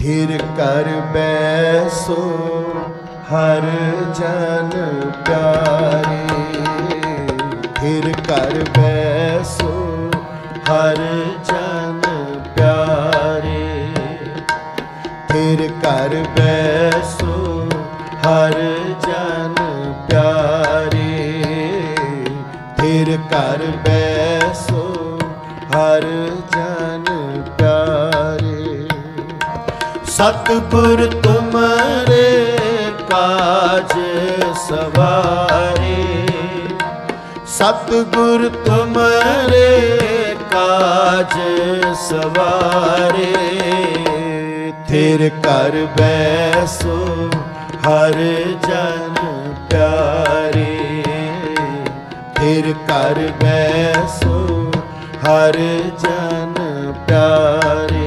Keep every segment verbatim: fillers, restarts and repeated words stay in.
थिर कर बैसो हर जन प्यारे, थिर कर बैसो हर जन प्यारे, थिर कर बैसो हर जन प्यारे, थिर कर बैसो हर जन प्यारे। सतगुर तुमरे काज सवारे, सतगुर तुमरे काज सवारे, थिर कर बैसो हर जन प्यारे, थिर कर बैसो हर जन प्यारे।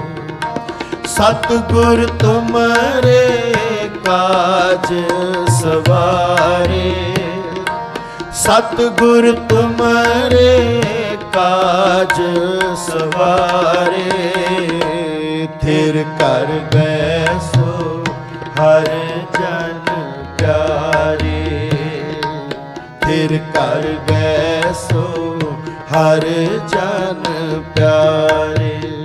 सतगुर तुमरे काज सवारे, सतगुर तुमरे काज सवारे, थिर कर बैसो हर जन प्यारे, थिर कर बैसो हर जन प्यारे।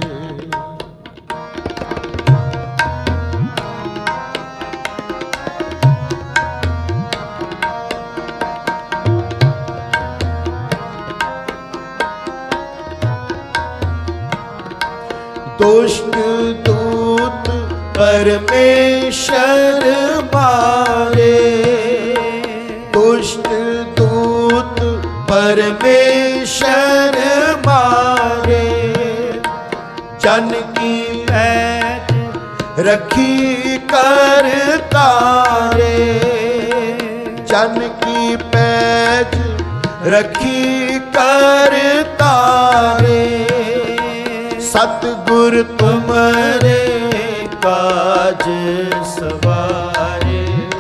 दुष्ट दूत परमेश्वर मारे, दुष्ट दूत परमेश्वर मारे, जन की पैज रखी कर तारे, जन की पैज रखी कर तारे, सतगुर तुमरे काज सवारे,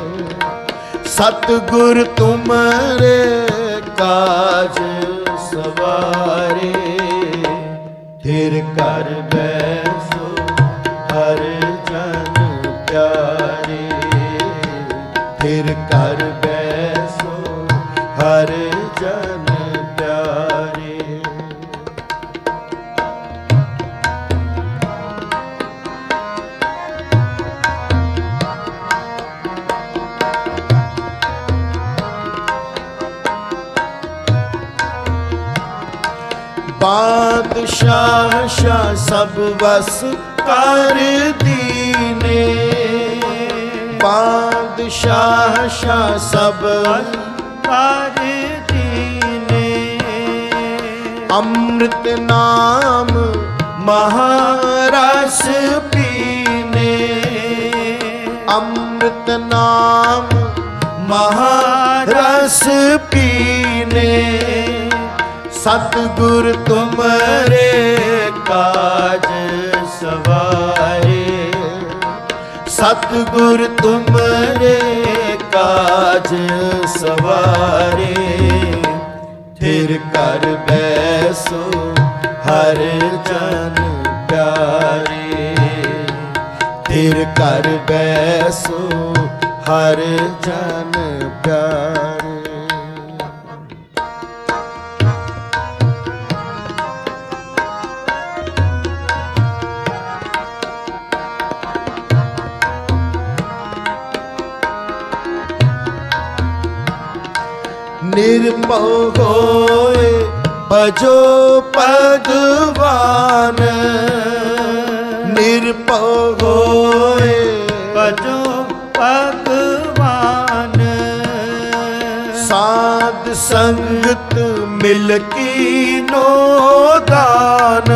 सतगुर तुमरे काज सवारे, थिर कर बैसो हर जन प्यारे, थिर कर बैसो हर जन प्यारे। बादशाह शाह सब बस कर दीने, बादशाह शाह सब कर दीने, अमृत नाम महारस पीने, अमृत नाम महारस पीने, सतगुर तुमरे काज सवारे, सतगुर तुमरे काज सवारे, थिर कर बैसो हर जन प्यारे, थिर कर बैसो हर जन प्यारे। निर्भव होए भजो भगवान, निर्भव होए भजो भगवान, साध संगत मिल कीनो दान,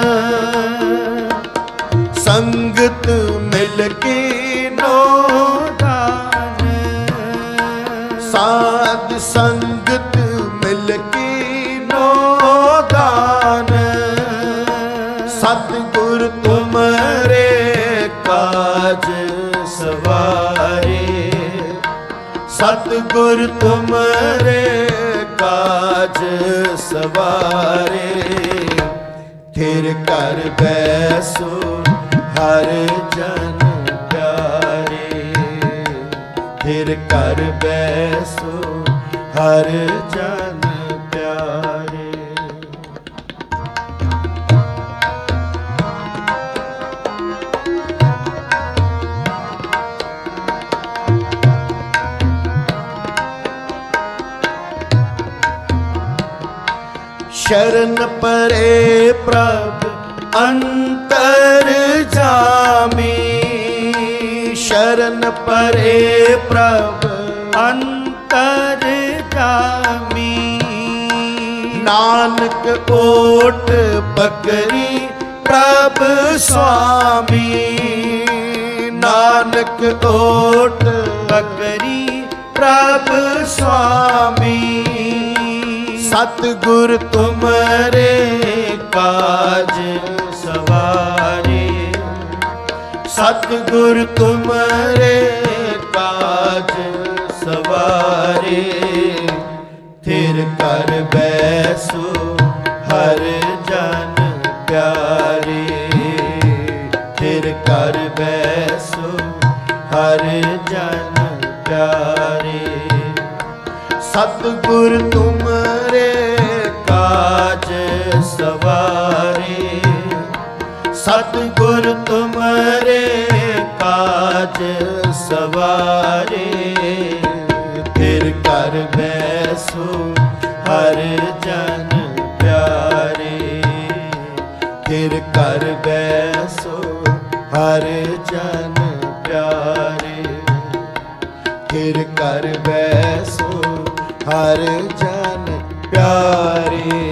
संगत मिल कीनो दान, साध संगत मिल कीनो दान, सतगुर तुमरे काज सवारे, सतगुर तुमरे काज सवारे, थिर कर बैसो ਹਰ ਜਨ ਪਿਆਰੇ। ਫਿਰ ਕਰ ਬੈਸੋ ਹਰ ਜਨ ਪਿਆਰੇ। शरण परे प्रभ अंतर जामी। शरण परे प्रभ अंतर जामी। नानक ओट पकरी प्रभ स्वामी। नानक ओट पकरी प्रभ स्वामी। सतगुर तुमरे काज सवारे। सतगुर तुमरे काज सवारे। थिर कर बैसो हर जन प्यारे। थिर कर बैसो हर जन प्यारे। सतगुर तुमरे काज सवारे। सतगुर तुमरे काज सवारे। फिर कर बैसो हर जन प्यारे। फिर कर बैसो हर जन प्यारे। फिर कर बैसो हर जन प्यारे।